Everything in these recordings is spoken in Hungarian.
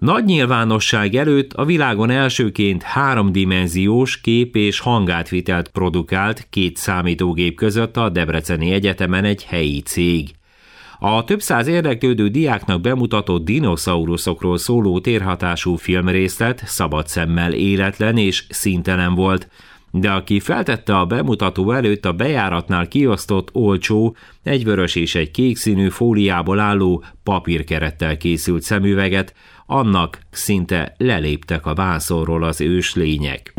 Nagy nyilvánosság előtt a világon elsőként 3-dimenziós kép- és hangátvitelt produkált 2 számítógép között a Debreceni Egyetemen egy helyi cég. A több száz érdeklődő diáknak bemutatott dinoszauruszokról szóló térhatású filmrészlet szabad szemmel életlen és színtelen volt, de aki feltette a bemutató előtt a bejáratnál kiosztott olcsó, egy vörös és egy kék színű fóliából álló papírkerettel készült szemüveget, annak szinte leléptek a vászonról az őslények.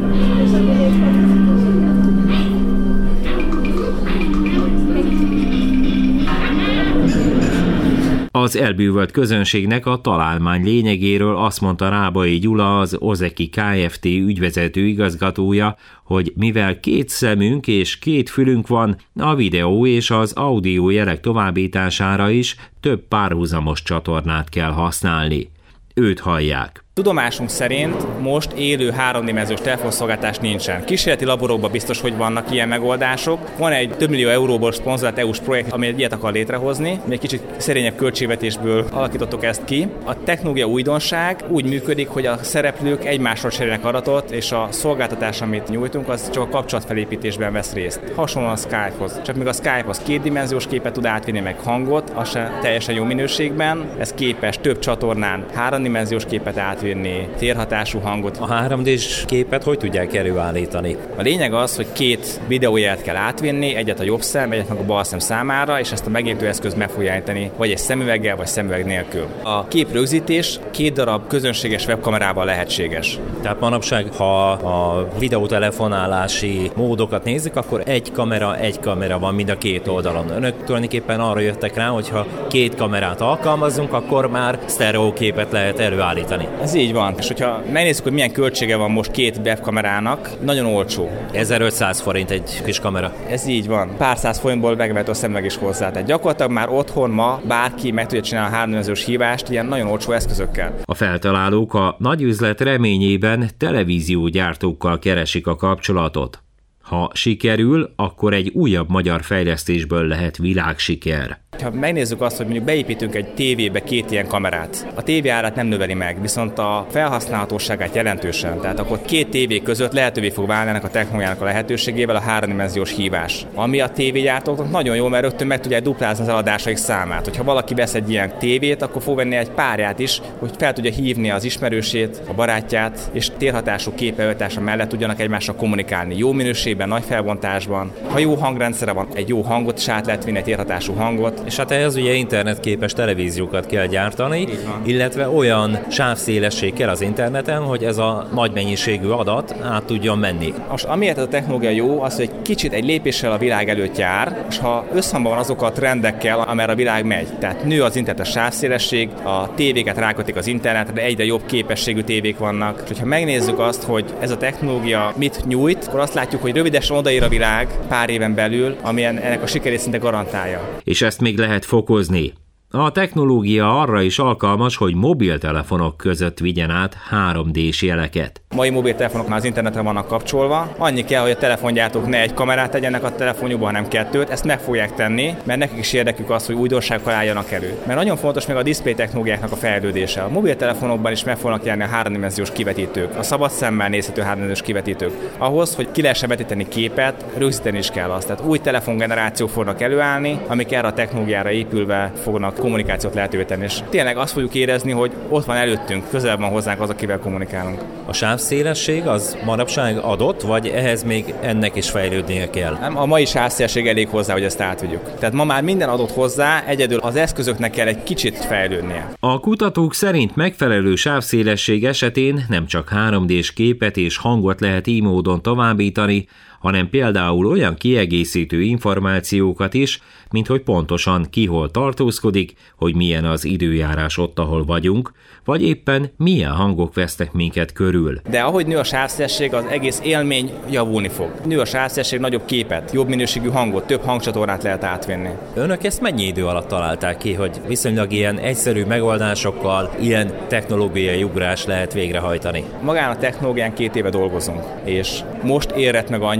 Az elbűvölt közönségnek a találmány lényegéről azt mondta Rábai Gyula, az Ozeki Kft. Ügyvezető igazgatója, hogy mivel 2 szemünk és 2 fülünk van, a videó és az audio jelek továbbítására is több párhuzamos csatornát kell használni. Őt hallják. Tudomásunk szerint most élő 3-dimenziós telefonszolgáltatás nincsen. Kísérleti laborokban biztos, hogy vannak ilyen megoldások. Van egy több millió euróból szponzorált EU-s projekt, ami egy ilyet akar létrehozni. Mi egy kicsit szerényebb költségvetésből alakítottuk ezt ki. A technológia újdonság úgy működik, hogy a szereplők egymásról cserélnek adatot, és a szolgáltatás, amit nyújtunk, az csak a kapcsolatfelépítésben vesz részt. Hasonlóan a Skype-hoz. Csak még a Skype az 2-dimenziós képet tud átvinni, meg hangot, az sem teljesen jó minőségben. Ez képes több csatornán 3-dimenziós képet átvinni, térhatású hangot. A 3D-s képet hogy tudják előállítani? A lényeg az, hogy 2 videójelet kell átvinni, egyet a jobb szem, egyet meg a bal szem számára, és ezt a megértő eszköz meg fogja állítani, vagy egy szemüveggel, vagy szemüveg nélkül. A képrögzítés 2 darab közönséges webkamerával lehetséges. Tehát manapság, ha a videótelefonálási módokat nézzük, akkor egy kamera van mind a 2 oldalon. Önök tulajdonképpen arra jöttek rá, hogy ha 2 kamerát alkalmazunk, akkor már sztereóképet lehet előállítani. Ez így van. És hogyha megnézzük, hogy milyen költsége van most 2 webkamerának, nagyon olcsó. 1500 forint egy kis kamera. Ez így van. Pár száz forintból megvehető a szemüveg is hozzá. Tehát gyakorlatilag már otthon ma bárki meg tudja csinálni a 3-dimenziós hívást ilyen nagyon olcsó eszközökkel. A feltalálók a nagy üzlet reményében televíziógyártókkal keresik a kapcsolatot. Ha sikerül, akkor egy újabb magyar fejlesztésből lehet világsiker. Ha megnézzük azt, hogy mondjuk beépítünk egy tévébe 2 ilyen kamerát, a tévé árát nem növeli meg, viszont a felhasználhatóságát jelentősen. Tehát akkor 2 tévé között lehetővé fog válni ennek a technológiának a lehetőségével a 3-dimenziós hívás. Ami a tévégyártóknak nagyon jó, mert rögtön meg tudják duplázni az eladásaik számát. Hogyha valaki vesz egy ilyen tévét, akkor fog venni egy párját is, hogy fel tudja hívni az ismerősét, a barátját, és térhatású képbeállítása mellett tudjanak egymással kommunikálni. Jó minőségben, nagy felbontásban. Ha jó hangrendszere van, egy jó hangot is át lehet vinni, egy térhatású hangot. És hát ehhez ugye internetképes televíziókat kell gyártani, illetve olyan sávszélesség kell az interneten, hogy ez a nagy mennyiségű adat át tudjon menni. Most amiért ez a technológia jó, az, hogy kicsit egy lépéssel a világ előtt jár, és ha összhangban van azok a trendekkel, amerre a világ megy. Tehát nő az internetes sávszélesség, a tévéket rákötik az internetre, egyre jobb képességű tévék vannak. És ha megnézzük azt, hogy ez a technológia mit nyújt, akkor azt látjuk, hogy rövidesen odaér a világ pár éven belül, amilyen ennek a sikerét szinte garantálja. És ezt még lehet fokozni. A technológia arra is alkalmas, hogy mobiltelefonok között vigyen át 3D-s jeleket. Mai mobiltelefonok már az internetre vannak kapcsolva. Annyi kell, hogy a telefongyártók ne egy kamerát tegyenek a telefonjukba, hanem 2-t. Ezt meg fogják tenni, mert nekik is érdekük az, hogy újdonságokkal álljanak elő. Mert nagyon fontos még a display technológiáknak a fejlődése. A mobiltelefonokban is meg fognak jelenni a 3-dimenziós kivetítők, a szabad szemmel nézhető 3-dimenziós kivetítők. Ahhoz, hogy ki lehessen vetíteni képet, rögzíteni is kell azt. Tehát új telefongenerációk fognak előállni, amik erre a technológiára épülve fognak kommunikációt lehetővé tenni. És tényleg azt fogjuk érezni, hogy ott van előttünk, közel van hozzánk az, akivel kommunikálunk. A sávszélesség az manapság adott, vagy ehhez még ennek is fejlődnie kell? Nem, a mai sávszélesség elég hozzá, hogy ezt átvigyük. Tehát ma már minden adott hozzá, egyedül az eszközöknek kell egy kicsit fejlődnie. A kutatók szerint megfelelő sávszélesség esetén nem csak 3D-s képet és hangot lehet így módon továbbítani, hanem például olyan kiegészítő információkat is, mint hogy pontosan ki hol tartózkodik, hogy milyen az időjárás ott, ahol vagyunk, vagy éppen milyen hangok vesznek minket körül. De ahogy nő a sávszélesség, az egész élmény javulni fog. Nő a sávszélesség, nagyobb képet, jobb minőségű hangot, több hangcsatornát lehet átvinni. Önök ezt mennyi idő alatt találták ki, hogy viszonylag ilyen egyszerű megoldásokkal ilyen technológiai ugrás lehet végrehajtani? Magán a technológián 2 éve dolgozunk, és most érett meg annyi,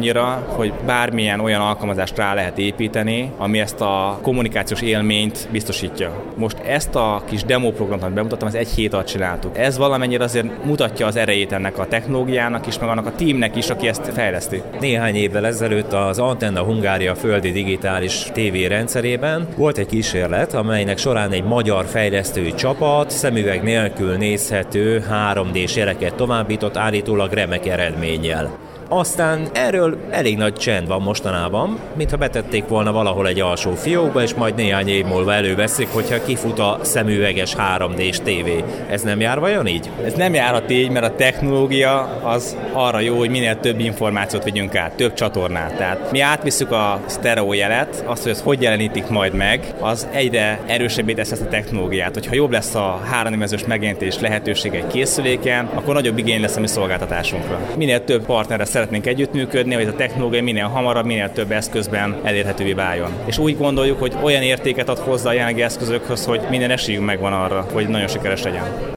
annyira, hogy bármilyen olyan alkalmazást rá lehet építeni, ami ezt a kommunikációs élményt biztosítja. Most ezt a kis demóprogramot, amit bemutattam, az 1 hét alatt csináltuk. Ez valamennyire azért mutatja az erejét ennek a technológiának is, meg annak a teamnek is, aki ezt fejleszti. Néhány évvel ezelőtt az Antenna Hungária földi digitális TV rendszerében volt egy kísérlet, amelynek során egy magyar fejlesztői csapat szemüveg nélkül nézhető 3D-s jeleket továbbított, állítólag remek eredménnyel. Aztán erről elég nagy csend van mostanában, mintha betették volna valahol egy alsó fiókba, és majd néhány év múlva előveszik, hogyha kifut a szemüveges 3D-s tévé. Ez nem jár vajon így? Ez nem járhat így, mert a technológia az arra jó, hogy minél több információt vigyünk át, több csatornát. Tehát mi átvisszük a sztereó jelet, azt, hogy ez hogy jelenítik majd meg, az egyre erősebbé tesz ezt a technológiát. Hogyha jobb lesz a 3D-s megjelenítés lehetőség egy készüléken, akkor nagyobb igény lesz a mi szolgáltatásunkra. Minél több partnerre szeretnénk együttműködni, hogy a technológia minél hamarabb, minél több eszközben elérhetővé váljon. És úgy gondoljuk, hogy olyan értéket ad hozzá a jelenlegi eszközökhöz, hogy minden esélyünk megvan arra, hogy nagyon sikeres legyen.